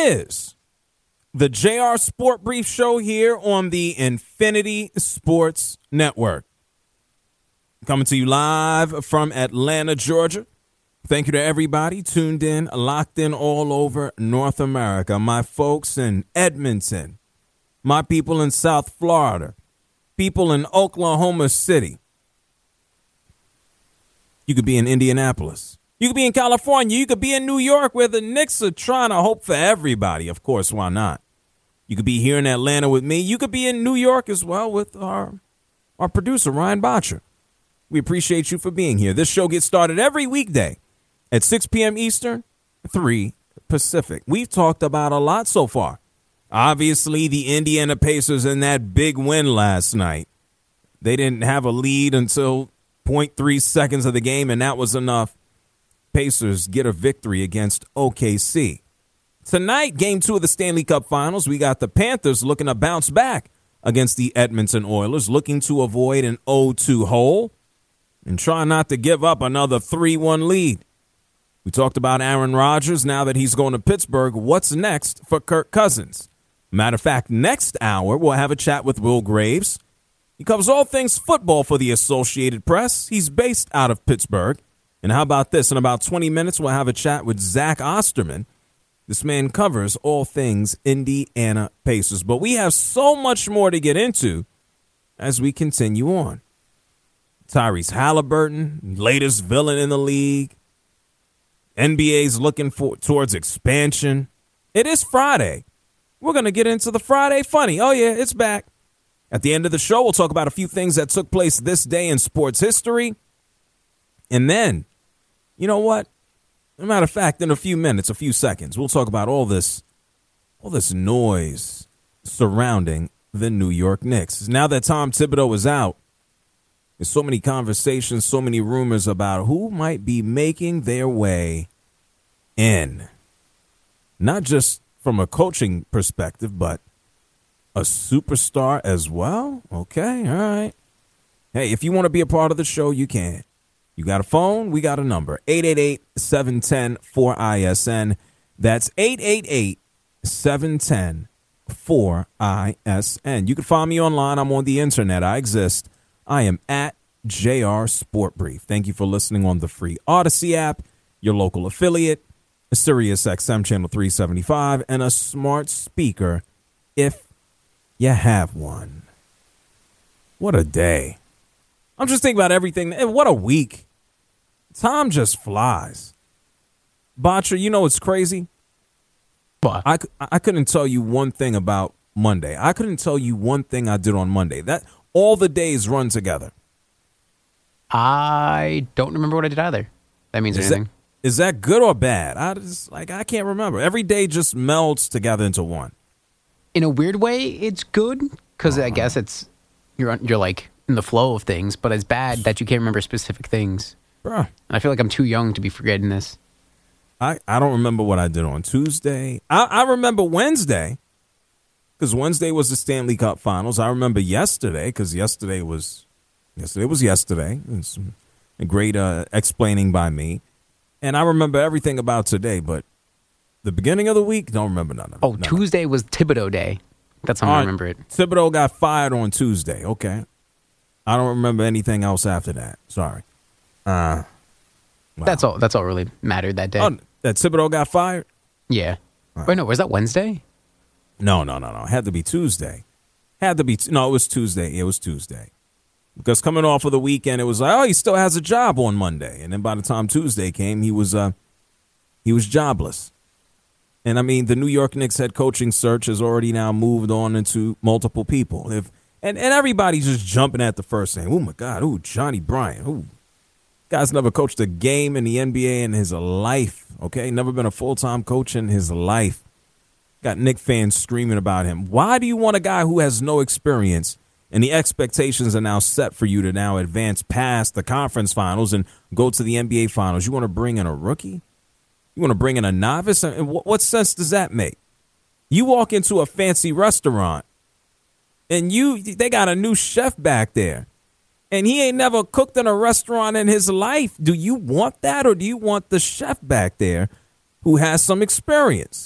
is the JR Sport Brief Show here on the Infinity Sports Network. Coming to you live from Atlanta, Georgia. Thank you to everybody tuned in, locked in all over North America. My folks in Edmonton, my people in South Florida, people in Oklahoma City. You could be in Indianapolis. You could be in California. You could be in New York, where the Knicks are trying to hope for everybody. Of course, why not? You could be here in Atlanta with me. You could be in New York as well with our producer, Ryan Botcher. We appreciate you for being here. This show gets started every weekday at 6 p.m. Eastern, 3 Pacific. We've talked about a lot so far. Obviously, the Indiana Pacers in that big win last night. They didn't have a lead until 0.3 seconds of the game, and that was enough. Pacers get a victory against OKC. Tonight, Game 2 of the Stanley Cup Finals, we got the Panthers looking to bounce back against the Edmonton Oilers, looking to avoid an 0-2 hole and try not to give up another 3-1 lead. We talked about Aaron Rodgers. Now that he's going to Pittsburgh, what's next for Kirk Cousins? Matter of fact, next hour, we'll have a chat with Will Graves. He covers all things football for the Associated Press. He's based out of Pittsburgh. And how about this? In about 20 minutes, we'll have a chat with Zach Osterman. This man covers all things Indiana Pacers. But we have so much more to get into as we continue on. Tyrese Halliburton, latest villain in the league. NBA's looking towards expansion. It is Friday. We're going to get into the Friday Funny. Oh, yeah, it's back. At the end of the show, we'll talk about a few things that took place this day in sports history. And then, you know what? As a matter of fact, in a few minutes, a few seconds, we'll talk about all this noise surrounding the New York Knicks. Now that Tom Thibodeau is out, there's so many conversations, so many rumors about who might be making their way in. Not just from a coaching perspective, but a superstar as well? Okay, all right. Hey, if you want to be a part of the show, you can. You got a phone? We got a number. 888-710-4ISN. That's 888-710-4ISN. You can find me online. I'm on the internet. I exist. I am at JR Sport Brief. Thank you for listening on the free Odyssey app, your local affiliate, a Sirius XM channel 375, and a smart speaker if you have one. What a day. I'm just thinking about everything. What a week. Time just flies. Botcher, you know what's crazy? What? I couldn't tell you one thing about Monday. I couldn't tell you one thing I did on Monday. That all the days run together. I don't remember what I did either. That means anything. Is that good or bad? I can't remember. Every day just melds together into one. In a weird way, it's good because I guess it's you're like in the flow of things, but it's bad that you can't remember specific things. Bruh. And I feel like I'm too young to be forgetting this. I don't remember what I did on Tuesday. I remember Wednesday because Wednesday was the Stanley Cup Finals. I remember yesterday because yesterday was yesterday. It's a great explaining by me. And I remember everything about today, but the beginning of the week, don't remember none of it. Oh, Tuesday was Thibodeau Day. That's how I remember it. Thibodeau got fired on Tuesday. Okay. I don't remember anything else after that. Sorry. Wow. That's all really mattered that day. Oh, that Thibodeau got fired? Yeah. Right. Wait, no, was that Wednesday? No. It had to be Tuesday. No, it was Tuesday. It was Tuesday. Because coming off of the weekend, it was like, oh, he still has a job on Monday. And then by the time Tuesday came, he was jobless. And I mean, the New York Knicks head coaching search has already now moved on into multiple people. And everybody's just jumping at the first name. Oh my God, Johnny Bryant. Guy's never coached a game in the NBA in his life. Okay, never been a full-time coach in his life. Got Knicks fans screaming about him. Why do you want a guy who has no experience and the expectations are now set for you to now advance past the conference finals and go to the NBA finals? You want to bring in a rookie? You want to bring in a novice? And what sense does that make? You walk into a fancy restaurant and they got a new chef back there and he ain't never cooked in a restaurant in his life. Do you want that, or do you want the chef back there who has some experience?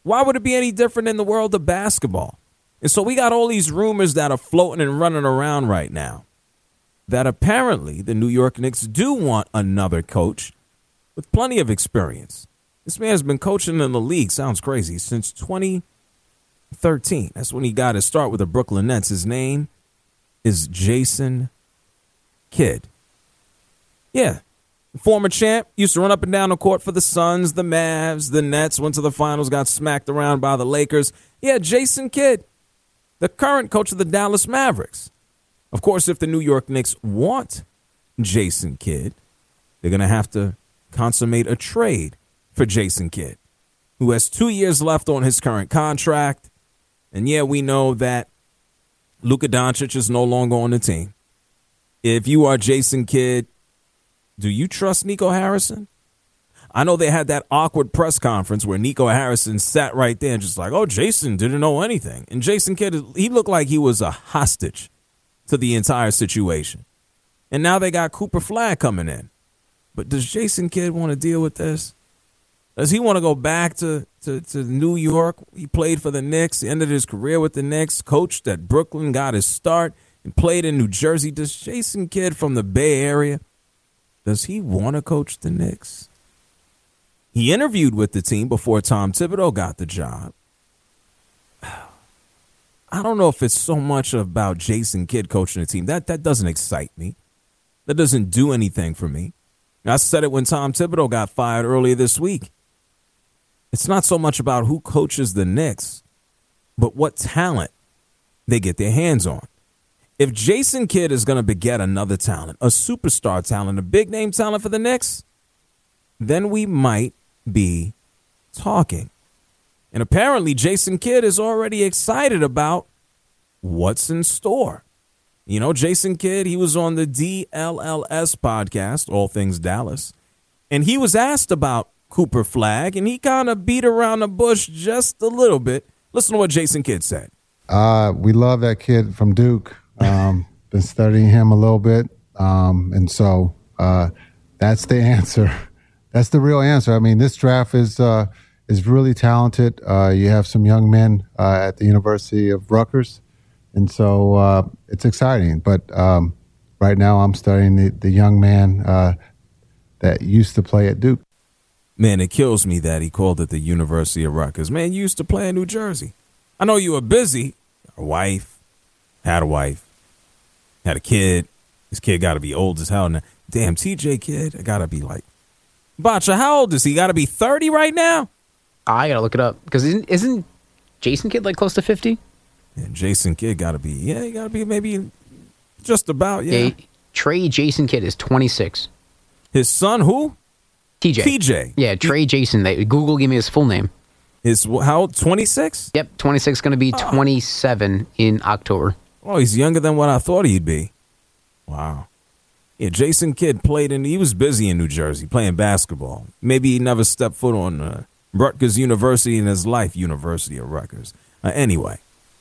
Why would it be any different in the world of basketball? And so we got all these rumors that are floating and running around right now that apparently the New York Knicks do want another coach with plenty of experience. This man has been coaching in the league, sounds crazy, since 2013. That's when he got his start with the Brooklyn Nets. His name is Jason Kidd. Yeah. Former champ, used to run up and down the court for the Suns, the Mavs, the Nets, went to the finals, got smacked around by the Lakers. Yeah, Jason Kidd, the current coach of the Dallas Mavericks. Of course, if the New York Knicks want Jason Kidd, they're going to have to consummate a trade for Jason Kidd, who has 2 years left on his current contract. And yeah, we know that Luka Doncic is no longer on the team. If you are Jason Kidd, do you trust Nico Harrison? I know they had that awkward press conference where Nico Harrison sat right there and just like, oh, Jason didn't know anything. And Jason Kidd, he looked like he was a hostage to the entire situation. And now they got Cooper Flagg coming in. But does Jason Kidd want to deal with this? Does he want to go back to New York? He played for the Knicks, ended his career with the Knicks, coached at Brooklyn, got his start, and played in New Jersey. Does Jason Kidd from the Bay Area, does he want to coach the Knicks? He interviewed with the team before Tom Thibodeau got the job. I don't know if it's so much about Jason Kidd coaching the team. That doesn't excite me. That doesn't do anything for me. I said it when Tom Thibodeau got fired earlier this week. It's not so much about who coaches the Knicks, but what talent they get their hands on. If Jason Kidd is going to beget another talent, a superstar talent, a big-name talent for the Knicks, then we might be talking. And apparently Jason Kidd is already excited about what's in store. You know, Jason Kidd, he was on the DLLS podcast, All Things Dallas, and he was asked about Cooper Flagg, and he kind of beat around the bush just a little bit. Listen to what Jason Kidd said. We love that kid from Duke. Been studying him a little bit. And so that's the answer. That's the real answer. I mean, this draft is really talented. You have some young men at the University of Rutgers. And so it's exciting. But right now I'm studying the young man that used to play at Duke. Man, it kills me that he called it the University of Rutgers. Man, you used to play in New Jersey. I know you were busy. Had a wife, had a kid. This kid got to be old as hell now. Damn, TJ Kidd, I got to be like, Bacha, how old is he? Got to be 30 right now? I got to look it up. Because isn't Jason Kidd like close to 50? Yeah, Jason Kidd got to be, he got to be maybe just about, Trey Jason Kidd is 26. His son, who? TJ. Yeah, Trey Jason. Google gave me his full name. Is how old? 26? Yep, 26. Going to be 27 in October. Oh, he's younger than what I thought he'd be. Wow. Yeah, Jason Kidd he was busy in New Jersey playing basketball. Maybe he never stepped foot on Rutgers University in his life, University of Rutgers. Anyway,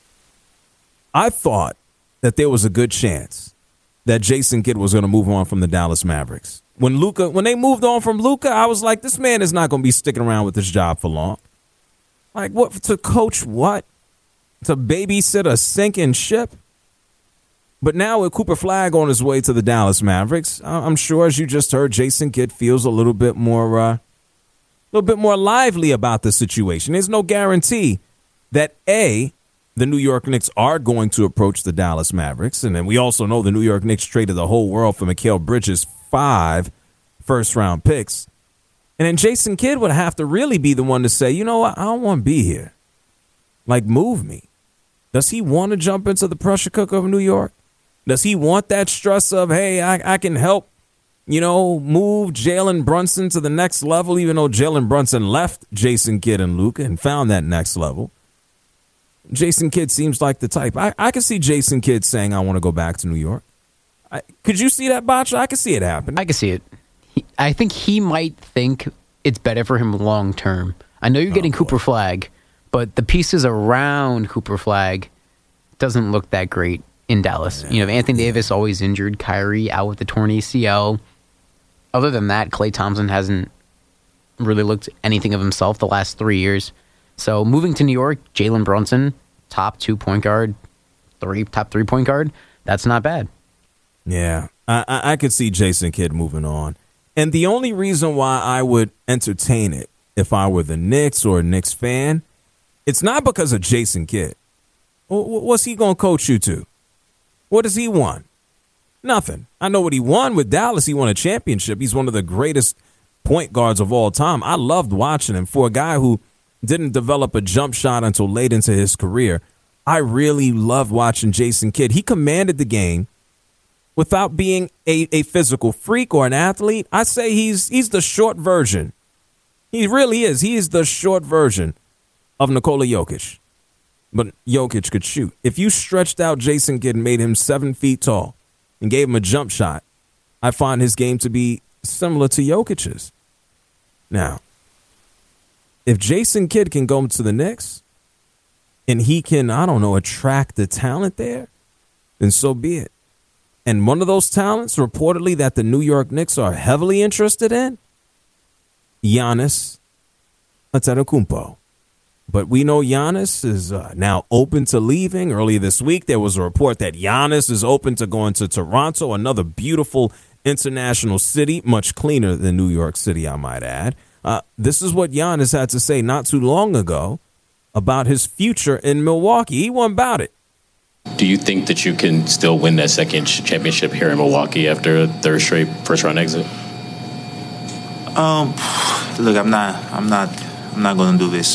I thought that there was a good chance that Jason Kidd was going to move on from the Dallas Mavericks. When they moved on from Luka, I was like, this man is not going to be sticking around with this job for long. Like, what, to coach what? To babysit a sinking ship? But now with Cooper Flagg on his way to the Dallas Mavericks, I'm sure, as you just heard, Jason Kidd feels a little bit more lively about the situation. There's no guarantee that, A, the New York Knicks are going to approach the Dallas Mavericks. And then we also know the New York Knicks traded the whole world for Mikal Bridges' 5 first-round picks. And then Jason Kidd would have to really be the one to say, you know what, I don't want to be here. Like, move me. Does he want to jump into the pressure cooker of New York? Does he want that stress of, hey, I can help, move Jalen Brunson to the next level, even though Jalen Brunson left Jason Kidd and Luka and found that next level? Jason Kidd seems like the type. I can see Jason Kidd saying, I want to go back to New York. Could you see that, Bacha? I could see it happen. I could see it. I think he might think it's better for him long term. I know you're getting Cooper Flagg, but the pieces around Cooper Flagg doesn't look that great in Dallas. You know, Anthony Davis always injured, Kyrie out with the torn ACL. Other than that, Klay Thompson hasn't really looked anything of himself the last 3 years. So moving to New York, Jalen Brunson, top 2 point guard, top 3 point guard. That's not bad. Yeah, I could see Jason Kidd moving on. And the only reason why I would entertain it if I were the Knicks or a Knicks fan, it's not because of Jason Kidd. What's he going to coach you to? What has he won? Nothing. I know what he won with Dallas. He won a championship. He's one of the greatest point guards of all time. I loved watching him. For a guy who didn't develop a jump shot until late into his career, I really loved watching Jason Kidd. He commanded the game without being a physical freak or an athlete. I say he's the short version. He really is. He is the short version of Nikola Jokic. But Jokic could shoot. If you stretched out Jason Kidd and made him 7 feet tall and gave him a jump shot, I find his game to be similar to Jokic's. Now, if Jason Kidd can go to the Knicks and he can, I don't know, attract the talent there, then so be it. And one of those talents, reportedly, that the New York Knicks are heavily interested in, Giannis Antetokounmpo. But we know Giannis is now open to leaving. Earlier this week, there was a report that Giannis is open to going to Toronto, another beautiful international city, much cleaner than New York City, I might add. This is what Giannis had to say not too long ago about his future in Milwaukee. He won about it. Do you think that you can still win that second championship here in Milwaukee after a third straight first-round exit? Look, I'm not going to do this.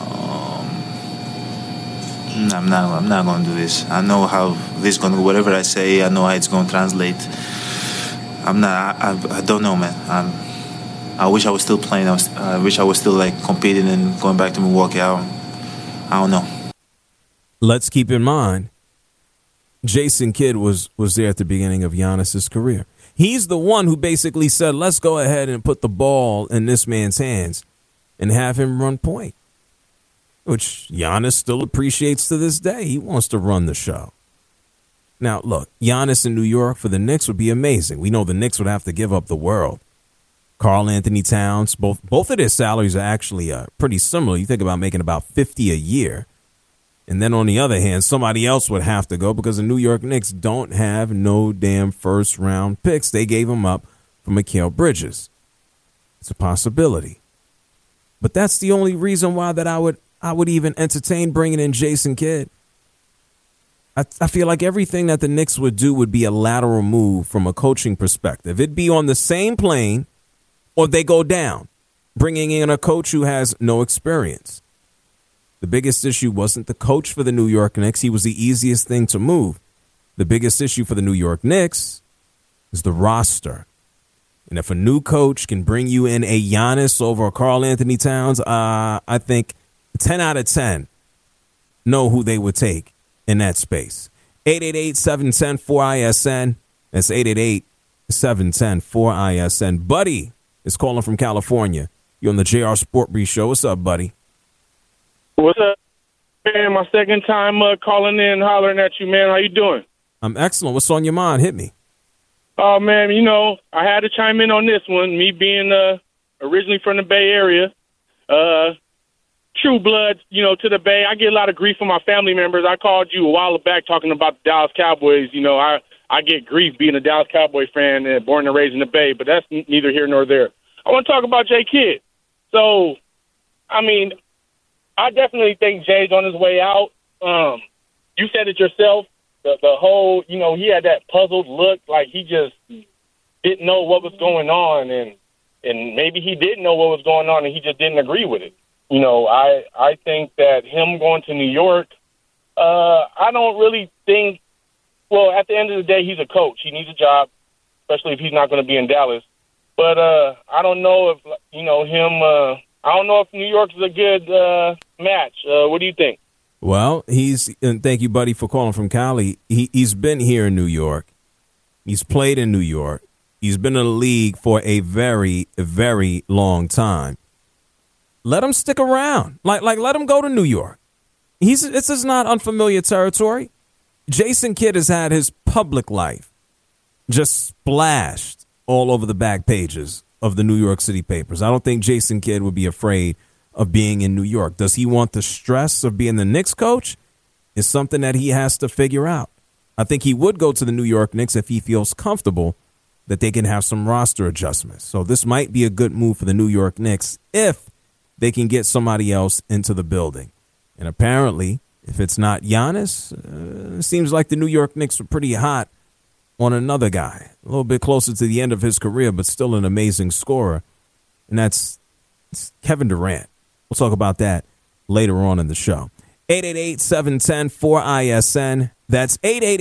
I'm not going to do this. I know how this going to. Whatever I say, I know how it's going to translate. I don't know, man. I wish I was still playing. I wish I was still like competing and going back to Milwaukee. I don't know. Let's keep in mind, Jason Kidd was there at the beginning of Giannis's career. He's the one who basically said, let's go ahead and put the ball in this man's hands and have him run point, which Giannis still appreciates to this day. He wants to run the show. Now, look, Giannis in New York for the Knicks would be amazing. We know the Knicks would have to give up the world. Karl Anthony Towns, both of their salaries are actually pretty similar. You think about making about $50 a year. And then on the other hand, somebody else would have to go because the New York Knicks don't have no damn first-round picks. They gave them up for Mikal Bridges. It's a possibility. But that's the only reason why that I would even entertain bringing in Jason Kidd. I feel like everything that the Knicks would do would be a lateral move from a coaching perspective. It'd be on the same plane or they go down, bringing in a coach who has no experience. The biggest issue wasn't the coach for the New York Knicks. He was the easiest thing to move. The biggest issue for the New York Knicks is the roster. And if a new coach can bring you in a Giannis over Karl Anthony Towns, I think 10 out of 10 know who they would take in that space. 888-710-4ISN. That's 888-710-4ISN. Buddy is calling from California. You're on the JR Sport Brief Show. What's up, buddy? What's up, man? My second time calling in, hollering at you, man. How you doing? I'm excellent. What's on your mind? Hit me. Oh, man, I had to chime in on this one. Me being originally from the Bay Area, true blood, to the Bay. I get a lot of grief from my family members. I called you a while back talking about the Dallas Cowboys. I get grief being a Dallas Cowboy fan and born and raised in the Bay, but that's neither here nor there. I want to talk about Jay Kidd. So, I definitely think Jay's on his way out. You said it yourself. The whole, he had that puzzled look, like he just didn't know what was going on, and maybe he didn't know what was going on, and he just didn't agree with it. I think that him going to New York, I don't really think. Well, at the end of the day, he's a coach. He needs a job, especially if he's not going to be in Dallas. But I don't know if him. I don't know if New York is a good match. What do you think? Well, and thank you, buddy, for calling from Cali. He's been here in New York. He's played in New York. He's been in the league for a very, very long time. Let him stick around. Like let him go to New York. This is not unfamiliar territory. Jason Kidd has had his public life just splashed all over the back pages of the New York City papers. I don't think Jason Kidd would be afraid of being in New York. Does he want the stress of being the Knicks coach? Is something that he has to figure out. I think he would go to the New York Knicks if he feels comfortable that they can have some roster adjustments. So this might be a good move for the New York Knicks if they can get somebody else into the building. And apparently, if it's not Giannis, it seems like the New York Knicks are pretty hot on another guy, a little bit closer to the end of his career, but still an amazing scorer. And that's Kevin Durant. We'll talk about that later on in the show. 888-710-4ISN. That's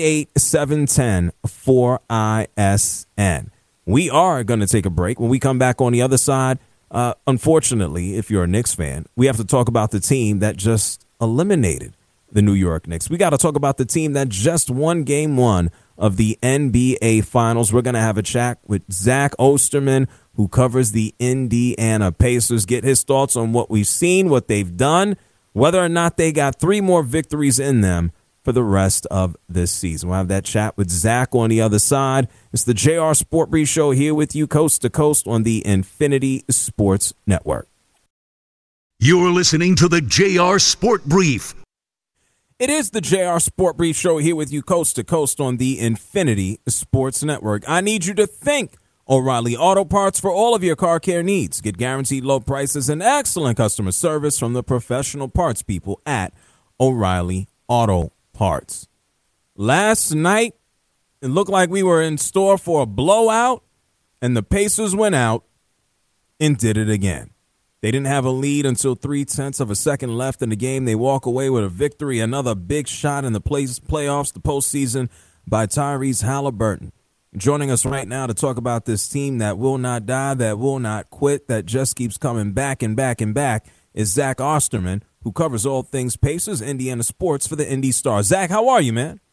888-710-4ISN. We are going to take a break. When we come back on the other side, unfortunately, if you're a Knicks fan, we have to talk about the team that just eliminated the New York Knicks. We got to talk about the team that just won game one of the NBA Finals. We're going to have a chat with Zach Osterman, who covers the Indiana Pacers, get his thoughts on what we've seen, what they've done, whether or not they got 3 more victories in them for the rest of this season. We'll have that chat with Zach on the other side. It's the JR Sport Brief Show here with you coast to coast on the Infinity Sports Network. You're listening to the JR Sport Brief. It is the JR Sport Brief Show here with you coast to coast on the Infinity Sports Network. I need you to think O'Reilly Auto Parts for all of your car care needs. Get guaranteed low prices and excellent customer service from the professional parts people at O'Reilly Auto Parts. Last night, it looked like we were in store for a blowout, and the Pacers went out and did it again. They didn't have a lead until 0.3 of a second left in the game. They walk away with a victory, another big shot in the playoffs, the postseason, by Tyrese Halliburton. Joining us right now to talk about this team that will not die, that will not quit, that just keeps coming back and back and back is Zach Osterman, who covers all things Pacers, Indiana sports for the Indy Star. Zach, how are you, man?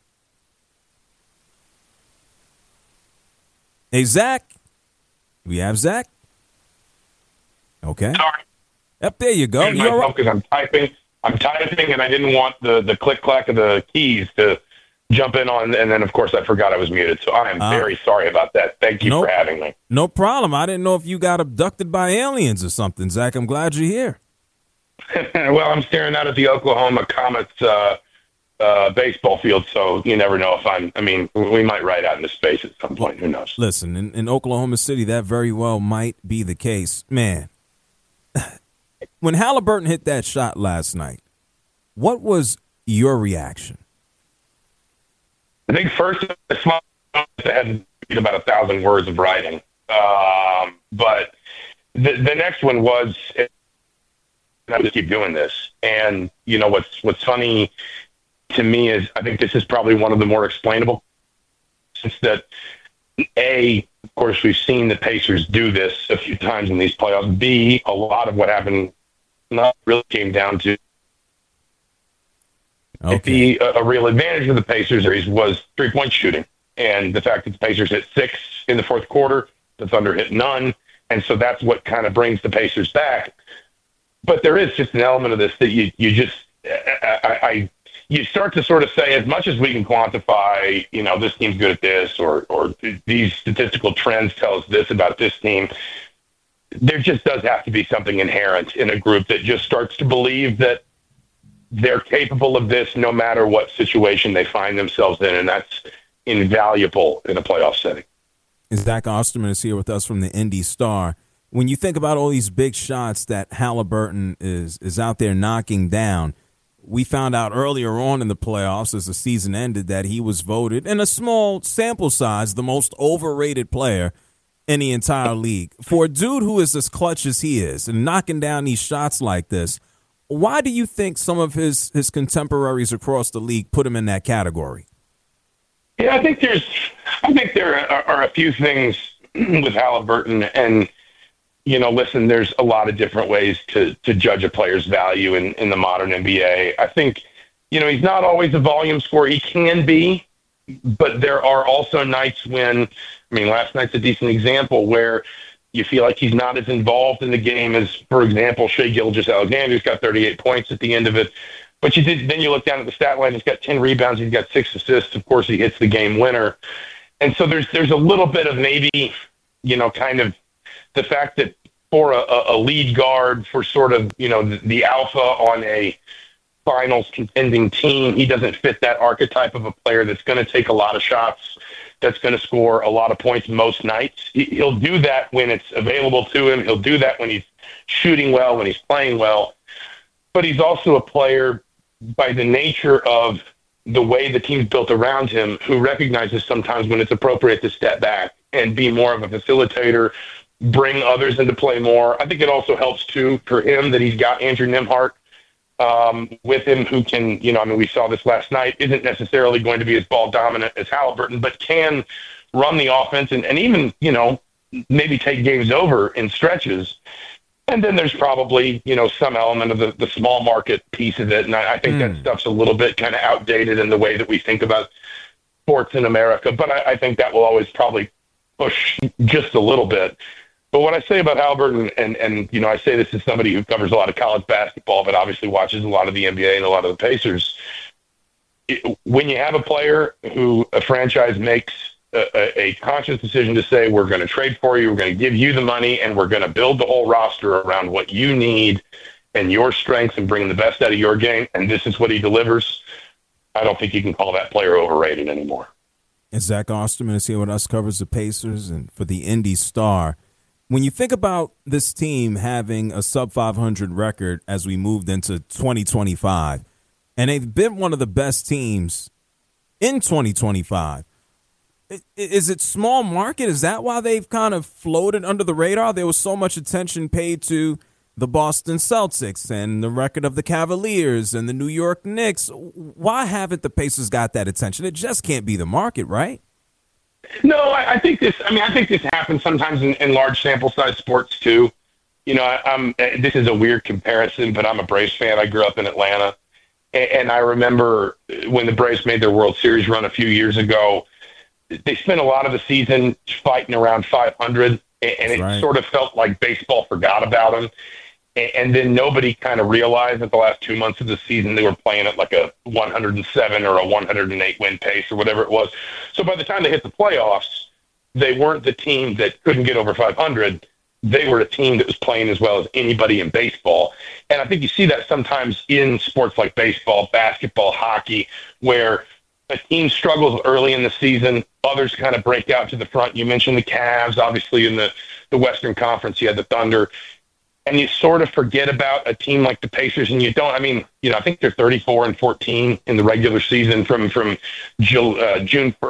Hey, Zach. We have Zach? Okay. Sorry. Yep, there you go. Because I'm typing, and I didn't want the click-clack of the keys to jump in on, and then, of course, I forgot I was muted. So I am very sorry about that. Thank you for having me. No problem. I didn't know if you got abducted by aliens or something, Zach. I'm glad you're here. Well, I'm staring out at the Oklahoma Comets baseball field, so you never know we might ride out into space at some point. Who knows? Listen, in Oklahoma City, that very well might be the case. Man, when Halliburton hit that shot last night, what was your reaction? I think first, I had to read about 1,000 words of writing. But the next one was, I just keep doing this. And, you know, what's funny to me is I think this is probably one of the more explainable, since that, A, of course, we've seen the Pacers do this a few times in these playoffs. B, a lot of what happened not really came down to a real advantage of the Pacers was three-point shooting. And the fact that the Pacers hit 6 in the fourth quarter, the Thunder hit none. And so that's what kind of brings the Pacers back. But there is just an element of this that you start to sort of say, as much as we can quantify, you know, this team's good at this, or these statistical trends tell us this about this team, there just does have to be something inherent in a group that just starts to believe that they're capable of this no matter what situation they find themselves in, and that's invaluable in a playoff setting. Zach Osterman is here with us from the Indy Star. When you think about all these big shots that Halliburton is out there knocking down, we found out earlier on in the playoffs as the season ended that he was voted, in a small sample size, the most overrated player in the entire league. For a dude who is as clutch as he is and knocking down these shots like this, why do you think some of his contemporaries across the league put him in that category? Yeah, I think there are a few things with Halliburton, and you know, listen, there's a lot of different ways to judge a player's value in the modern NBA. I think, you know, he's not always a volume scorer. He can be, but there are also nights when, I mean, last night's a decent example where you feel like he's not as involved in the game as, for example, Shai Gilgeous-Alexander, who's got 38 points at the end of it. But then you look down at the stat line, he's got 10 rebounds, he's got 6 assists. Of course, he hits the game winner. And so there's a little bit of maybe, you know, kind of the fact that for a lead guard, for sort of, the alpha on a finals contending team. He doesn't fit that archetype of a player that's going to take a lot of shots, that's going to score a lot of points most nights. He'll do that when it's available to him. He'll do that when he's shooting well, when he's playing well. But he's also a player, by the nature of the way the team's built around him, who recognizes sometimes when it's appropriate to step back and be more of a facilitator, bring others into play more. I think it also helps, too, for him that he's got Andrew Nembhard with him, who can, we saw this last night, isn't necessarily going to be as ball dominant as Halliburton, but can run the offense and even, maybe take games over in stretches. And then there's probably, some element of the small market piece of it. And I think that stuff's a little bit kind of outdated in the way that we think about sports in America. But I think that will always probably push just a little bit. But what I say about Halliburton, and I say this as somebody who covers a lot of college basketball, but obviously watches a lot of the NBA and a lot of the Pacers, when you have a player who a franchise makes a conscious decision to say, we're going to trade for you, we're going to give you the money, and we're going to build the whole roster around what you need and your strengths and bring the best out of your game, and this is what he delivers, I don't think you can call that player overrated anymore. And Zach Osterman is here with us, covers the Pacers and for the Indy Star. When you think about this team having a sub-500 record as we moved into 2025, and they've been one of the best teams in 2025, is it small market? Is that why they've kind of floated under the radar? There was so much attention paid to the Boston Celtics and the record of the Cavaliers and the New York Knicks. Why haven't the Pacers got that attention? It just can't be the market, right? No, I think this happens sometimes in large sample size sports too. This is a weird comparison, but I'm a Braves fan. I grew up in Atlanta, and I remember when the Braves made their World Series run a few years ago, they spent a lot of the season fighting around 500, and it sort of felt like baseball forgot about them. And then nobody kind of realized that the last 2 months of the season they were playing at like a 107 or a 108 win pace or whatever it was. So by the time they hit the playoffs, they weren't the team that couldn't get over 500. They were a team that was playing as well as anybody in baseball. And I think you see that sometimes in sports like baseball, basketball, hockey, where a team struggles early in the season, others kind of break out to the front. You mentioned the Cavs, obviously in the Western Conference, you had the Thunder. And you sort of forget about a team like the Pacers, and you don't. I mean, I think they're 34-14 in the regular season from January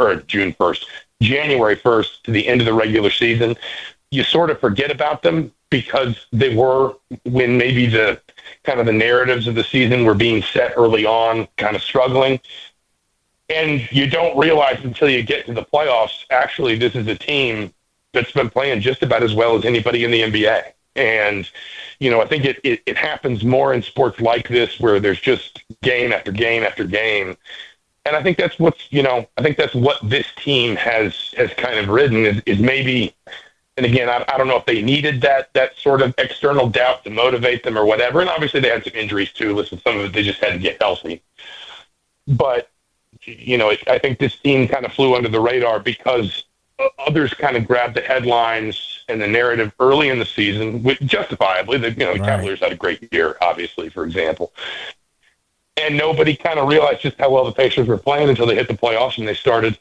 1st to the end of the regular season. You sort of forget about them because they were, when maybe the kind of the narratives of the season were being set early on, kind of struggling. And you don't realize until you get to the playoffs, actually, this is a team that's been playing just about as well as anybody in the NBA. And, I think it happens more in sports like this where there's just game after game after game. And I think that's what this team has kind of ridden is maybe, and again, I don't know if they needed that sort of external doubt to motivate them or whatever. And obviously they had some injuries too. Listen, some of it they just had to get healthy. But, I think this team kind of flew under the radar because others kind of grabbed the headlines and the narrative early in the season, justifiably. The Cavaliers had a great year, obviously, for example. And nobody kind of realized just how well the Pacers were playing until they hit the playoffs and they started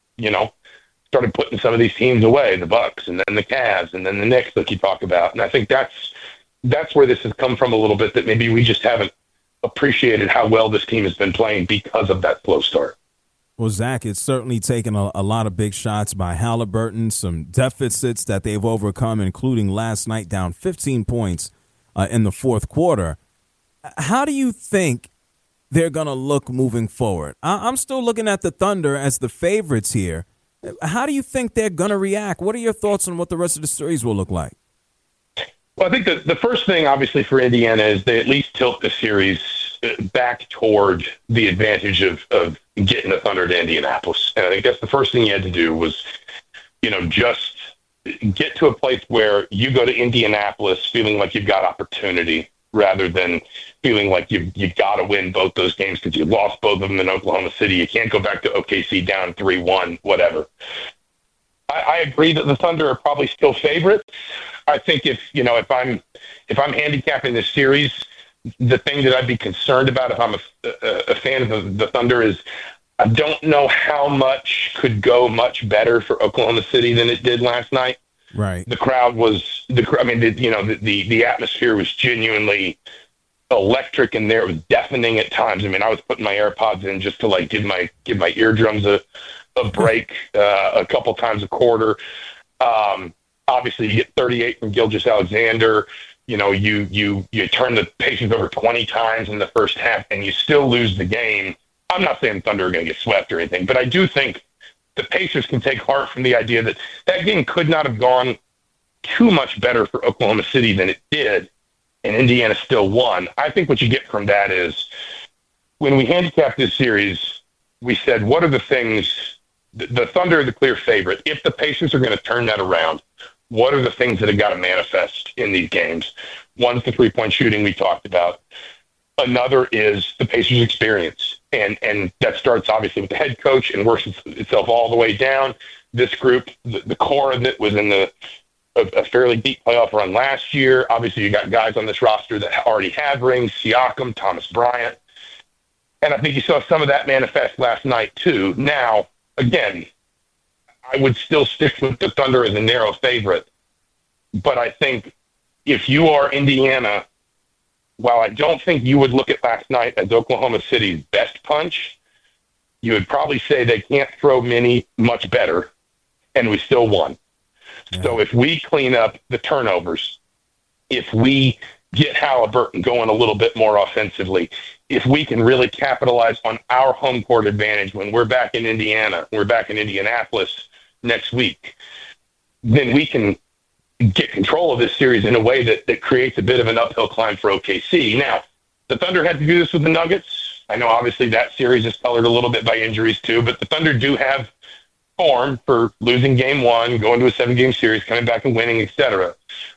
putting some of these teams away, the Bucks and then the Cavs and then the Knicks that you talk about. And I think that's where this has come from a little bit, that maybe we just haven't appreciated how well this team has been playing because of that slow start. Well, Zach, it's certainly taken a lot of big shots by Halliburton, some deficits that they've overcome, including last night down 15 points in the fourth quarter. How do you think they're going to look moving forward? I'm still looking at the Thunder as the favorites here. How do you think they're going to react? What are your thoughts on what the rest of the series will look like? Well, I think the first thing, obviously, for Indiana is they at least tilt the series back toward the advantage of getting the Thunder to Indianapolis. And I think that's the first thing you had to do was, just get to a place where you go to Indianapolis feeling like you've got opportunity rather than feeling like you got to win both those games because you lost both of them in Oklahoma City. You can't go back to OKC down 3-1, whatever. I agree that the Thunder are probably still favorites. I think if I'm handicapping this series, the thing that I'd be concerned about if I'm a fan of the Thunder is I don't know how much could go much better for Oklahoma City than it did last night. Right. The crowd was the atmosphere was genuinely electric in there. It was deafening at times. I mean, I was putting my AirPods in just to like give my eardrums a break a couple times a quarter. Obviously, you get 38 from Gilgeous-Alexander. You turn the Pacers over 20 times in the first half, and you still lose the game. I'm not saying the Thunder are going to get swept or anything, but I do think the Pacers can take heart from the idea that that game could not have gone too much better for Oklahoma City than it did, and Indiana still won. I think what you get from that is when we handicapped this series, we said, what are the things – the Thunder are the clear favorite. If the Pacers are going to turn that around, what are the things that have got to manifest in these games? One's the three-point shooting we talked about. Another is the Pacers' experience. And that starts obviously with the head coach and works itself all the way down. This group, the core of it was in a fairly deep playoff run last year. Obviously, you got guys on this roster that already have rings, Siakam, Thomas Bryant. And I think you saw some of that manifest last night too. Now, again, I would still stick with the Thunder as a narrow favorite. But I think if you are Indiana, while I don't think you would look at last night as Oklahoma City's best punch, you would probably say they can't throw many much better, and we still won. Yeah. So if we clean up the turnovers, if we get Halliburton going a little bit more offensively, if we can really capitalize on our home court advantage when we're back in Indiana, we're back in Indianapolis next week, then we can get control of this series in a way that creates a bit of an uphill climb for OKC. Now, the Thunder had to do this with the Nuggets. I know obviously that series is colored a little bit by injuries too, but the Thunder do have form for losing game one, going to a 7-game series, coming back and winning, etc.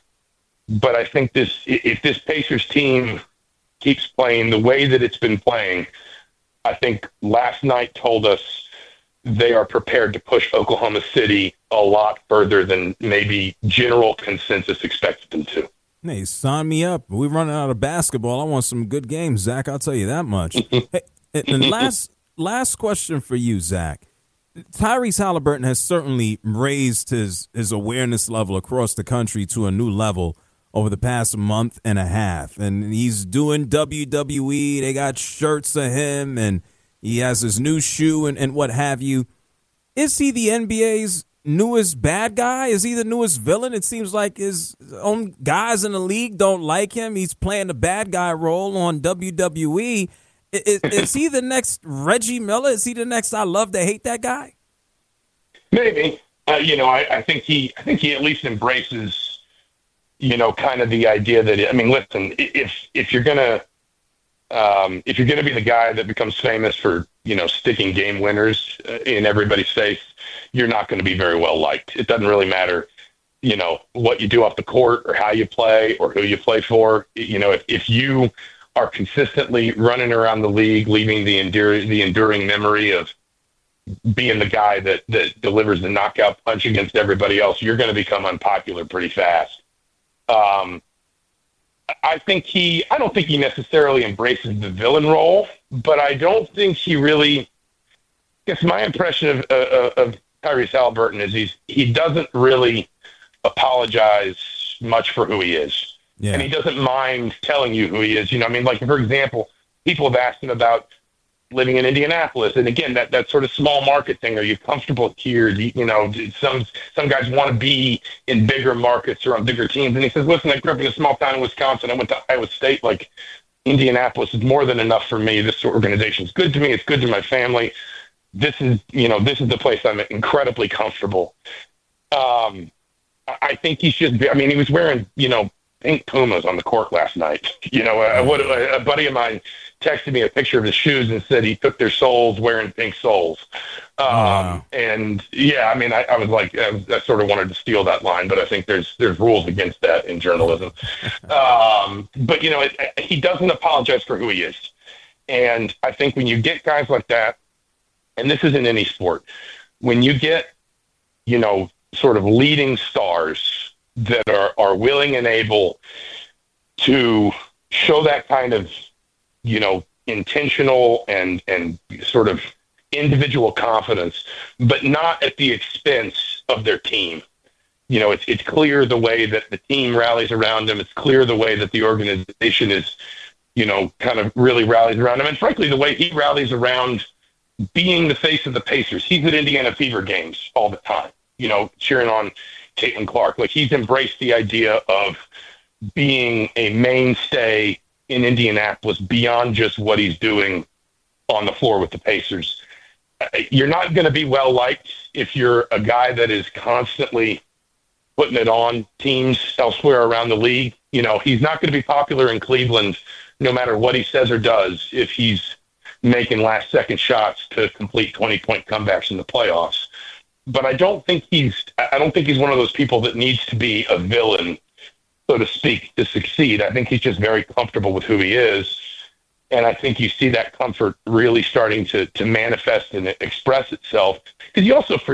But I think if this Pacers team keeps playing the way that it's been playing, I think last night told us they are prepared to push Oklahoma City a lot further than maybe general consensus expected them to. Hey, sign me up. We're running out of basketball. I want some good games, Zach. I'll tell you that much. Hey, and last question for you, Zach. Tyrese Halliburton has certainly raised his awareness level across the country to a new level over the past month and a half. And he's doing WWE. They got shirts of him, and he has his new shoe and what have you. Is he the NBA's newest bad guy? Is he the newest villain? It seems like his own guys in the league don't like him. He's playing the bad guy role on WWE. Is he the next Reggie Miller? Is he the next I love to hate that guy? Maybe. I think he at least embraces, kind of the idea that, listen, if you're gonna be the guy that becomes famous for, sticking game winners in everybody's face, you're not going to be very well liked. It doesn't really matter, what you do off the court or how you play or who you play for. If you are consistently running around the league, leaving the enduring memory of being the guy that delivers the knockout punch against everybody else, you're going to become unpopular pretty fast. I don't think he necessarily embraces the villain role, but I don't think he really, I guess my impression of Tyrese Halliburton is he doesn't really apologize much for who he is. Yeah. And he doesn't mind telling you who he is. Like, for example, people have asked him about living in Indianapolis. And again, that sort of small market thing. Are you comfortable here? Some guys want to be in bigger markets or on bigger teams. And he says, listen, I grew up in a small town in Wisconsin. I went to Iowa State. Like, Indianapolis is more than enough for me. This organization is good to me. It's good to my family. This is the place I'm incredibly comfortable. I think he should be. He was wearing, pink Pumas on the court last night. A buddy of mine texted me a picture of his shoes and said he took their soles wearing pink soles. And yeah, I was like, I sort of wanted to steal that line, but I think there's rules against that in journalism. But he doesn't apologize for who he is. And I think when you get guys like that, and this isn't any sport, when you get, sort of leading stars that are willing and able to show that kind of, intentional and sort of individual confidence, but not at the expense of their team. It's clear the way that the team rallies around him. It's clear the way that the organization is, kind of really rallies around him. And frankly, the way he rallies around being the face of the Pacers. He's at Indiana Fever games all the time, cheering on Caitlin Clark. Like, he's embraced the idea of being a mainstay in Indianapolis beyond just what he's doing on the floor with the Pacers. You're not going to be well liked if you're a guy that is constantly putting it on teams elsewhere around the league. He's not going to be popular in Cleveland no matter what he says or does if he's making last-second shots to complete 20-point comebacks in the playoffs. But I don't think he's one of those people that needs to be a villain, so to speak, to succeed. I think he's just very comfortable with who he is. And I think you see that comfort really starting to manifest and express itself. Because you also,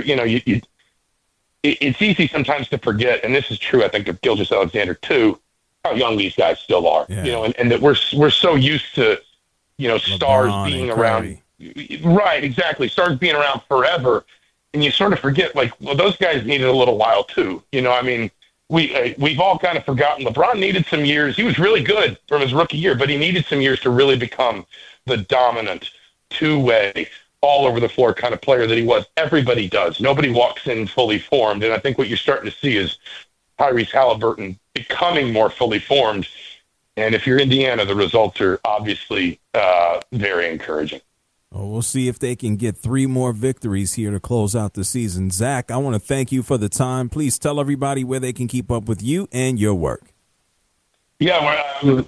it's easy sometimes to forget, and this is true, I think, of Gilgeous-Alexander too, how young these guys still are. Yeah. And that we're so used to, stars LeBron being and around. Curry. Right, exactly. Stars being around forever. And you sort of forget, those guys needed a little while too. We've all kind of forgotten LeBron needed some years. He was really good from his rookie year, but he needed some years to really become the dominant two-way, all over the floor kind of player that he was. Everybody does. Nobody walks in fully formed. And I think what you're starting to see is Tyrese Halliburton becoming more fully formed. And if you're Indiana, the results are obviously very encouraging. Well, we'll see if they can get 3 more victories here to close out the season. Zach, I want to thank you for the time. Please tell everybody where they can keep up with you and your work. Yeah, we're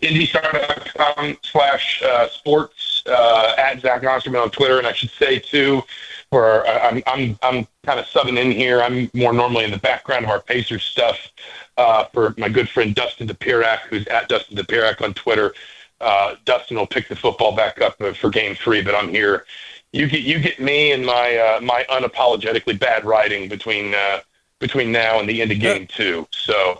IndyStar.com/sports, at Zach Osterman on Twitter. And I should say, too, I'm kind of subbing in here. I'm more normally in the background of our Pacers stuff for my good friend Dustin DePirac, who's at Dustin DePirac on Twitter. Dustin will pick the football back up for Game 3, but I'm here. You get me and my unapologetically bad writing between now and the end of Game 2. So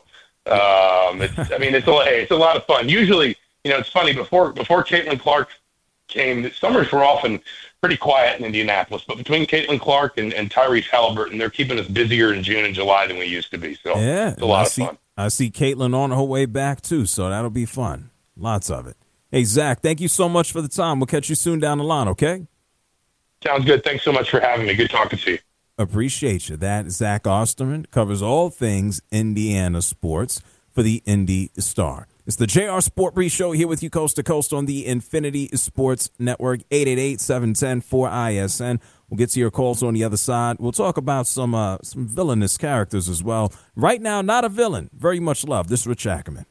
it's a lot of fun. Usually, it's funny, before Caitlin Clark came, the summers were often pretty quiet in Indianapolis, but between Caitlin Clark and Tyrese Halliburton, they're keeping us busier in June and July than we used to be. So yeah, it's a lot of fun. I see Caitlin on her way back too, so that'll be fun. Lots of it. Hey, Zach, thank you so much for the time. We'll catch you soon down the line, okay? Sounds good. Thanks so much for having me. Good talking to you. Appreciate you. That Zach Osterman covers all things Indiana sports for the Indy Star. It's the JR Sport Brief Show here with you coast to coast on the Infinity Sports Network, 888-710-4ISN. We'll get to your calls on the other side. We'll talk about some villainous characters as well. Right now, not a villain. Very much love. This is Rich Ackerman.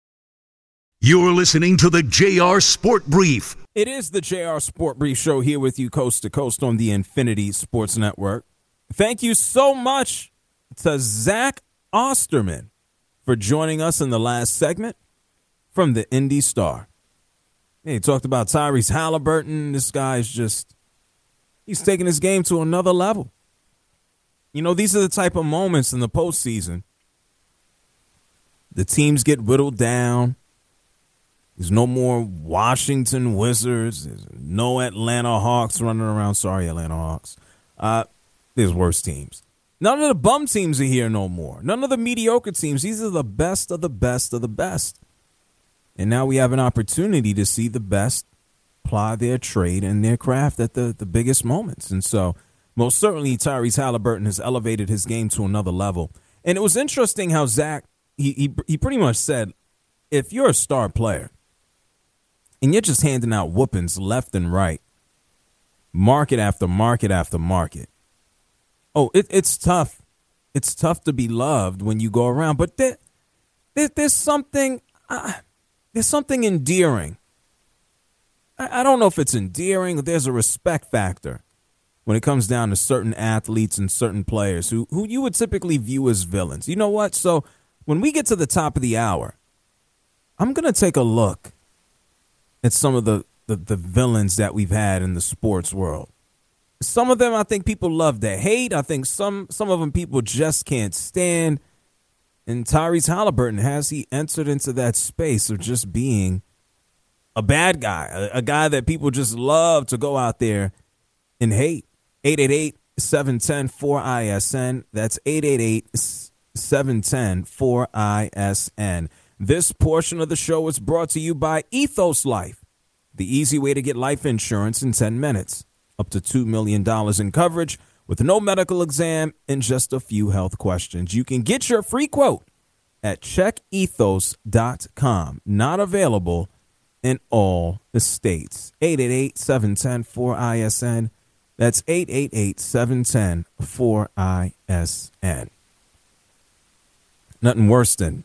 You're listening to the JR Sport Brief. It is the JR Sport Brief Show here with you coast to coast on the Infinity Sports Network. Thank you so much to Zach Osterman for joining us in the last segment from the Indy Star. He talked about Tyrese Halliburton. This guy's he's taking his game to another level. These are the type of moments in the postseason. The teams get whittled down. There's no more Washington Wizards. There's no Atlanta Hawks running around. Sorry, Atlanta Hawks. There's worse teams. None of the bum teams are here no more. None of the mediocre teams. These are the best of the best of the best. And now we have an opportunity to see the best ply their trade and their craft at the biggest moments. And so most certainly Tyrese Halliburton has elevated his game to another level. And it was interesting how Zach, he pretty much said, if you're a star player, and you're just handing out whoopings left and right, market after market after market. Oh, it's tough. It's tough to be loved when you go around. But there's something endearing. I don't know if it's endearing or there's a respect factor when it comes down to certain athletes and certain players who you would typically view as villains. You know what? So when we get to the top of the hour, I'm going to take a look at some of the villains that we've had in the sports world. some of them I think people love to hate. I think some of them people just can't stand. And Tyrese Halliburton, has he entered into that space of just being a bad guy, a guy that people just love to go out there and hate? 888-710-4ISN. That's 888-710-4ISN. This portion of the show is brought to you by Ethos Life, the easy way to get life insurance in 10 minutes. Up to $2 million in coverage with no medical exam and just a few health questions. You can get your free quote at checkethos.com. Not available in all the states. 888-710-4ISN. That's 888-710-4ISN. Nothing worse than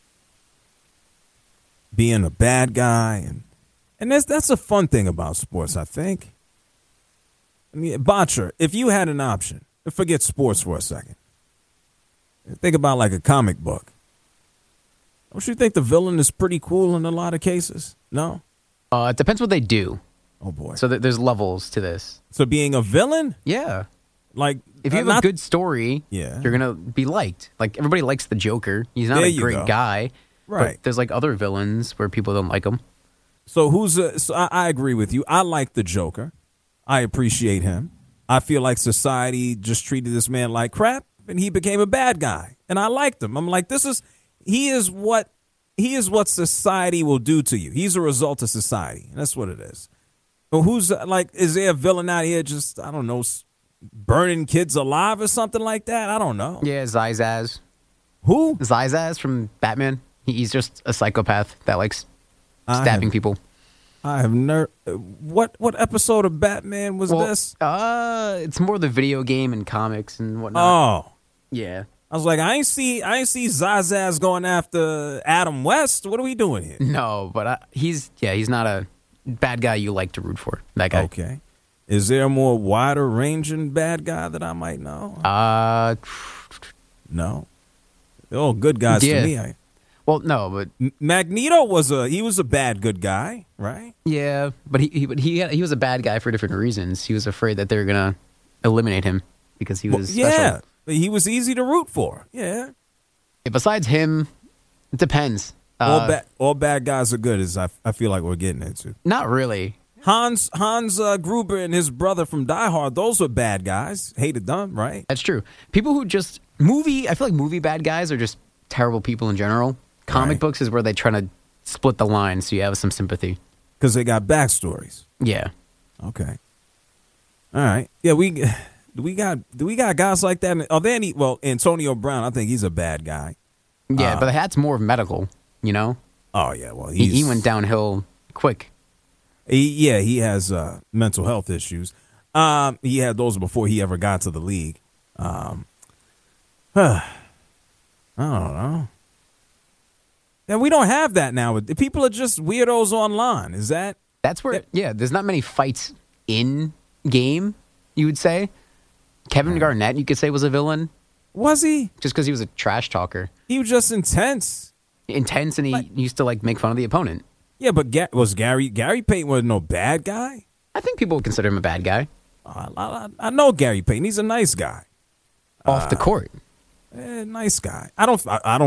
being a bad guy. And that's a fun thing about sports, I think. I mean, Botcher, if you had an option, forget sports for a second. Think about like a comic book. Don't you think the villain is pretty cool in a lot of cases? No? It depends what they do. Oh, boy. So there's levels to this. So being a villain? Yeah. Like, if you have a good story, yeah, you're going to be liked. Like, everybody likes the Joker. He's not a great guy. Right. But there's like other villains where people don't like him. So I agree with you. I like the Joker. I appreciate him. I feel like society just treated this man like crap, and he became a bad guy. And I liked him. I'm like, he is what society will do to you. He's a result of society. And that's what it is. But is there a villain out here just, I don't know, burning kids alive or something like that? I don't know. Yeah, Zizaz. Who? Zizaz from Batman. He's just a psychopath that likes stabbing people. I have never. What episode of Batman was this? It's more the video game and comics and whatnot. Oh, yeah. I was like, I ain't see Zazaz going after Adam West. What are we doing here? No, but he's not a bad guy you like to root for. That guy. Okay. Is there a more wider ranging bad guy that I might know? No. They're all good guys to me. Well, no, but Magneto was a bad good guy, right? Yeah, but he was a bad guy for different reasons. He was afraid that they were gonna eliminate him because he was special. Yeah, he was easy to root for. Yeah. Besides him, it depends. All bad guys are good, as I feel like we're getting into. Not really. Hans Gruber and his brother from Die Hard, those were bad guys. Hated them, right? That's true. People who I feel like movie bad guys are just terrible people in general. Comic books is where they try to split the line so you have some sympathy. Because they got backstories. Yeah. Okay. All right. Yeah, do we got guys like that? Are there any? Well, Antonio Brown, I think he's a bad guy. Yeah, but that's more medical, you know? Oh, yeah. Well, he went downhill quick. He has mental health issues. He had those before he ever got to the league. I don't know. And we don't have that now. People are just weirdos online. Is that? That's where, there's not many fights in game, you would say. Kevin Garnett, you could say, was a villain. Was he? Just because he was a trash talker. He was just intense. Intense, and he used to, make fun of the opponent. Yeah, but was Gary Payton was no bad guy? I think people would consider him a bad guy. I know Gary Payton. He's a nice guy. Off the court. Nice guy. I've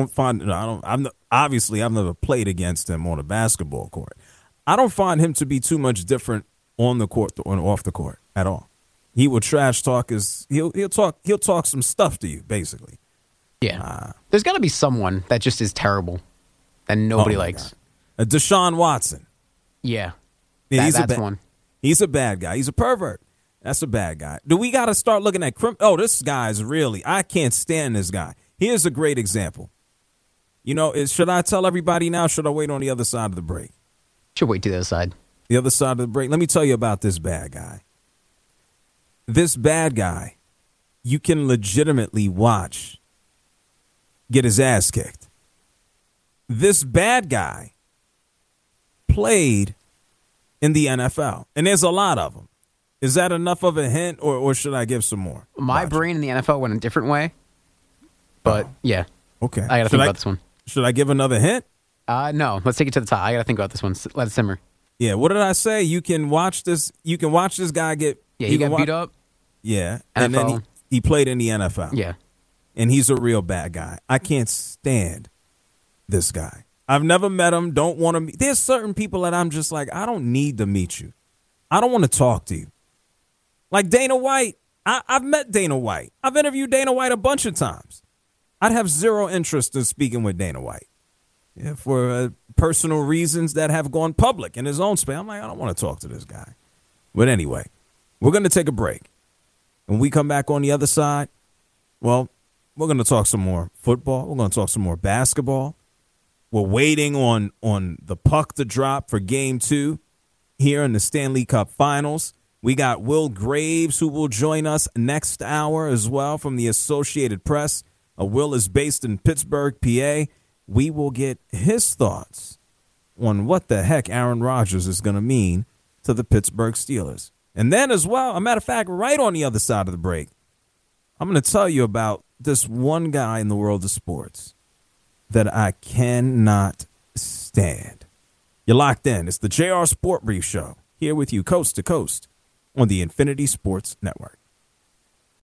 never played against him on a basketball court. I don't find him to be too much different on the court or off the court at all. He will trash talk he'll talk some stuff to you, basically. Yeah. There's got to be someone that just is terrible that nobody likes. Deshaun Watson. Yeah. That's one. He's a bad guy. He's a pervert. That's a bad guy. Do we got to start looking at this guy's really, I can't stand this guy. Here's a great example. Should I tell everybody now? Should I wait on the other side of the break? Should wait to the other side. The other side of the break. Let me tell you about this bad guy. This bad guy, you can legitimately watch get his ass kicked. This bad guy played in the NFL, and there's a lot of them. Is that enough of a hint, or should I give some more? My brain in the NFL went a different way, but yeah. Okay. I got to think about this one. Should I give another hint? No. Let's take it to the top. I got to think about this one. Let it simmer. Yeah. What did I say? You can watch this. You can watch this guy get. Yeah, he got beat up. Yeah. And then NFL. he played in the NFL. Yeah. And he's a real bad guy. I can't stand this guy. I've never met him. Don't want to meet. There's certain people that I'm just like, I don't need to meet you. I don't want to talk to you. Like Dana White. I've met Dana White. I've interviewed Dana White a bunch of times. I'd have zero interest in speaking with Dana White. Yeah, for personal reasons that have gone public in his own space. I'm like, I don't want to talk to this guy. But anyway, we're going to take a break. When we come back on the other side, well, we're going to talk some more football. We're going to talk some more basketball. We're waiting on the puck to drop for Game 2 here in the Stanley Cup Finals. We got Will Graves, who will join us next hour as well from the Associated Press. Will is based in Pittsburgh, PA. We will get his thoughts on what the heck Aaron Rodgers is going to mean to the Pittsburgh Steelers. And then as well, a matter of fact, right on the other side of the break, I'm going to tell you about this one guy in the world of sports that I cannot stand. You're locked in. It's the JR Sport Brief Show, here with you coast to coast on the Infinity Sports Network.